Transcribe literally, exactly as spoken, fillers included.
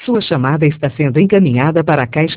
Sua chamada está sendo encaminhada para a caixa